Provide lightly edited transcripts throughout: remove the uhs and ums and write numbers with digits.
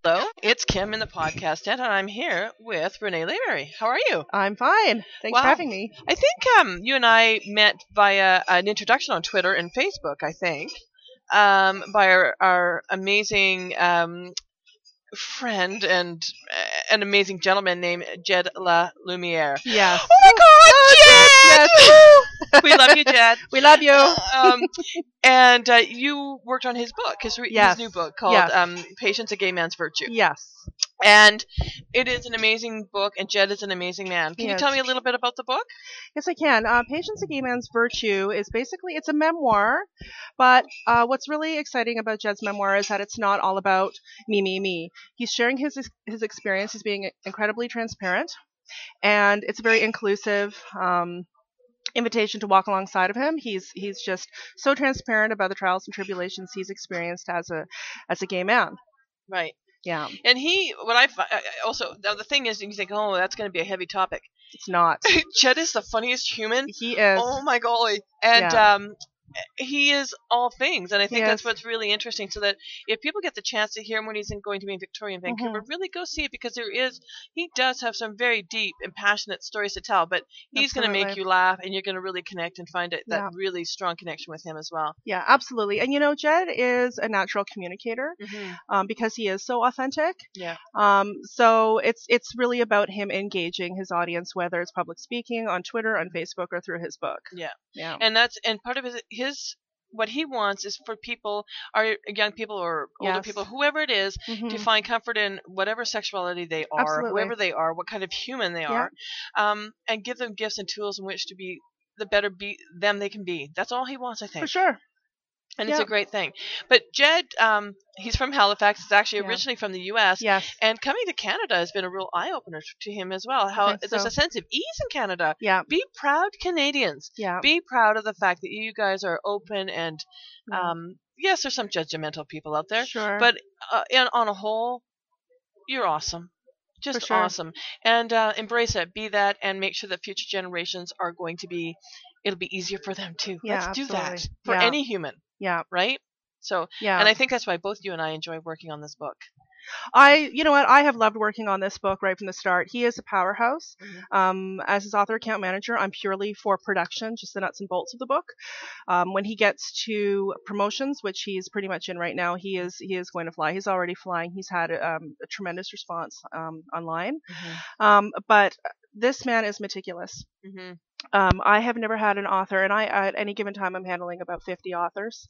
Hello, it's Kim in the podcast tent, and I'm here with Renee Layberry. How are you? I'm fine. Thanks for Wow. having me. I think you and I met via an introduction on Twitter and Facebook, I think, by our amazing friend and an amazing gentleman named Jed La Lumiere. Yes. Oh my God, Jed! Yes. We love you, Jed. We love you. And you worked on his book, his new book called Yes. Patience, a Gay Man's Virtue. Yes. And it is an amazing book, and Jed is an amazing man. Can you tell me a little bit about the book? Yes, I can. Patience, a Gay Man's Virtue is basically, it's a memoir, but what's really exciting about Jed's memoir is that it's not all about me. He's sharing his experience. He's being incredibly transparent, and it's a very inclusive invitation to walk alongside of him. He's just so transparent about the trials and tribulations he's experienced as a gay man. Right. Yeah. And also, now the thing is, you think, oh, that's going to be a heavy topic. It's not. Jed is the funniest human. He is. Oh my golly. And he is all things, and I think that's what's really interesting. So that if people get the chance to hear him when he's going to be in Victoria and Vancouver, really go see it, because he does have some very deep and passionate stories to tell. But he's going to make you laugh, and you're going to really connect and find that really strong connection with him as well. Yeah, absolutely. And Jed is a natural communicator because he is so authentic. Yeah. So it's really about him engaging his audience, whether it's public speaking on Twitter, on Facebook, or through his book. Yeah. Yeah. And part of his what he wants is for people, our young people or older people, whoever it is, to find comfort in whatever sexuality they are, whoever they are, what kind of human they are, and give them gifts and tools in which to be the better them they can be. That's all he wants, I think. For sure. And it's a great thing. But Jed, he's from Halifax. He's actually originally from the U.S. Yes. And coming to Canada has been a real eye-opener to him as well. How there's a sense of ease in Canada. Yeah. Be proud, Canadians. Yeah. Be proud of the fact that you guys are open and, yes, there's some judgmental people out there. Sure. But on a whole, you're awesome. Just awesome. And embrace it. Be that, and make sure that future generations are going to be, it'll be easier for them too. Yeah, Let's do that for any human. Yeah. Right? So, and I think that's why both you and I enjoy working on this book. You know what? I have loved working on this book right from the start. He is a powerhouse. As his author account manager, I'm purely for production, just the nuts and bolts of the book. When he gets to promotions, which he's pretty much in right now, he is going to fly. He's already flying. He's had a tremendous response online. But this man is meticulous. I have never had an author, and at any given time I'm handling about 50 authors.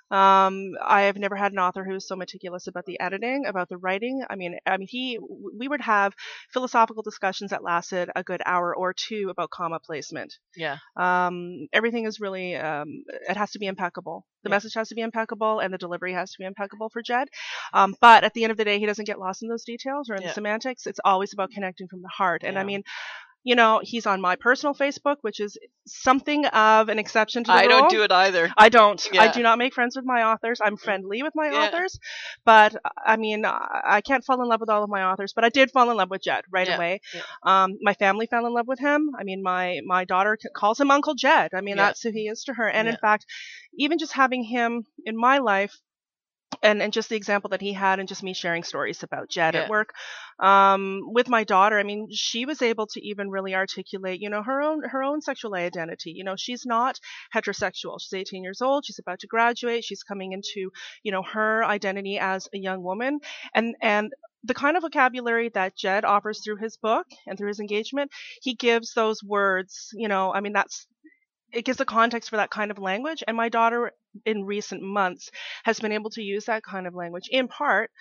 I have never had an author who is so meticulous about the editing, about the writing. We would have philosophical discussions that lasted a good hour or two about comma placement. Yeah. Everything is really, it has to be impeccable. The message has to be impeccable, and the delivery has to be impeccable for Jed. But at the end of the day, he doesn't get lost in those details or in the semantics. It's always about connecting from the heart. And he's on my personal Facebook, which is something of an exception to the rule. I don't do it either. I don't. Yeah. I do not make friends with my authors. I'm friendly with my authors. But, I can't fall in love with all of my authors. But I did fall in love with Jed right away. Yeah. My family fell in love with him. My daughter calls him Uncle Jed. That's who he is to her. And in fact, even just having him in my life, and just the example that he had, and just me sharing stories about Jed at work with my daughter, she was able to even really articulate, her own sexual identity. She's not heterosexual. She's 18 years old. She's about to graduate. She's coming into, her identity as a young woman, and the kind of vocabulary that Jed offers through his book and through his engagement, he gives those words, it gives a context for that kind of language. And my daughter in recent months has been able to use that kind of language in part,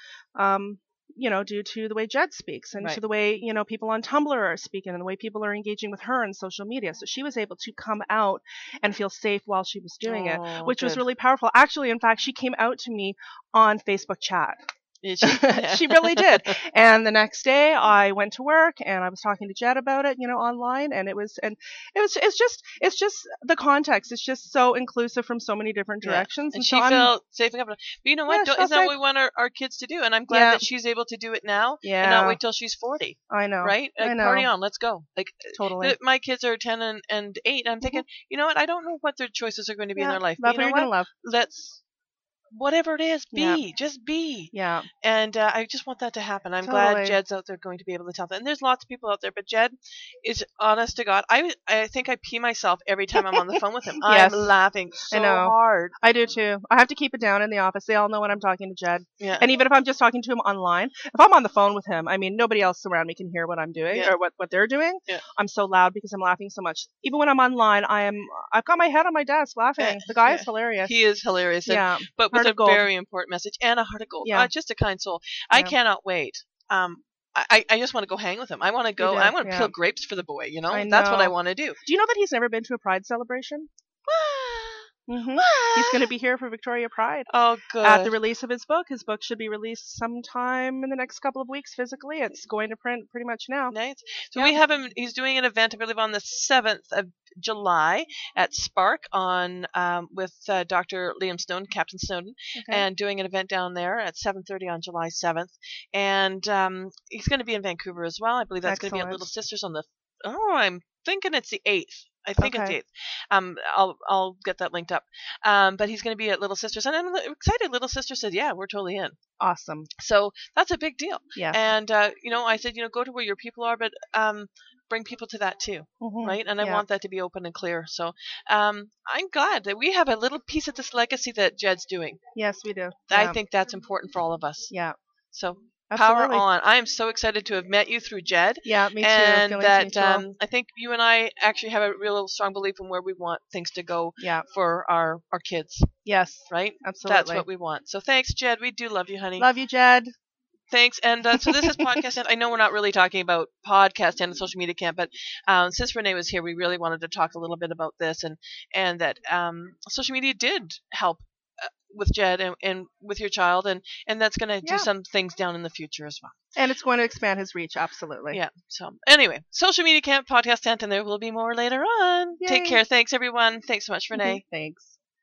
due to the way Jed speaks and to the way, people on Tumblr are speaking and the way people are engaging with her on social media. So she was able to come out and feel safe while she was doing it, which was really powerful. Actually, in fact, she came out to me on Facebook chat. She really did. And the next day I went to work and I was talking to Jed about it, online, and it's just the context. It's just so inclusive from so many different directions. And she felt safe and comfortable. But you know what? Isn't that what we want our kids to do? And I'm glad that she's able to do it now and not wait till she's 40. I know. Right? I know. Party on. Let's go. Totally. My kids are 10 and 8. And I'm thinking, you know what? I don't know what their choices are going to be in their life. Love but who you're going to love. whatever it is, just be. Yeah. And I just want that to happen. I'm glad Jed's out there going to be able to tell that. And there's lots of people out there, but Jed is, honest to God, I think I pee myself every time I'm on the phone with him. Yes. I'm laughing so hard. I do too. I have to keep it down in the office. They all know when I'm talking to Jed. Yeah. And even if I'm just talking to him online, if I'm on the phone with him, I mean, nobody else around me can hear what I'm doing or what they're doing. Yeah. I'm so loud because I'm laughing so much. Even when I'm online, I've got my head on my desk laughing. The guy is hilarious. He is hilarious. Yeah. But with a very important message and a heart of gold. Yeah. Just a kind soul. I cannot wait. I just want to go hang with him. I want to go. I want to peel grapes for the boy. You know, that's what I want to do. Do you know that he's never been to a Pride celebration? Mm-hmm. He's going to be here for Victoria Pride. Oh, good. At the release of his book. His book should be released sometime in the next couple of weeks physically. It's going to print pretty much now. Nice. So we have him. He's doing an event, I believe, on the 7th of July at Spark on with Dr. Liam Snowden, Captain Snowden, and doing an event down there at 7:30 on July 7th. And he's going to be in Vancouver as well. I believe that's going to be at Little Sisters on the. I'm thinking it's the 8th. I think it's the 8th. I'll get that linked up. But he's going to be at Little Sisters, and I'm excited. Little Sisters said, "Yeah, we're totally in." Awesome. So that's a big deal. Yeah. And I said, go to where your people are, but bring people to that too, right? And I want that to be open and clear. So I'm glad that we have a little piece of this legacy that Jed's doing. Yes, we do. I think that's important for all of us. Yeah. So. Absolutely. Power on. I am so excited to have met you through Jed. Yeah, me too. And that I think you and I actually have a real strong belief in where we want things to go for our kids. Yes. Right? Absolutely. That's what we want. So thanks, Jed. We do love you, honey. Love you, Jed. Thanks. And so this is Podcast Tent. I know we're not really talking about Podcast Tent and Social Media Camp, but since Renee was here, we really wanted to talk a little bit about this and that social media did help with Jed and with your child, and that's going to do some things down in the future as well. And it's going to expand his reach, absolutely. Yeah. So anyway, Social Media Camp, Podcast Tent, and there will be more later on. Yay. Take care. Thanks, everyone. Thanks so much, Renee. Thanks.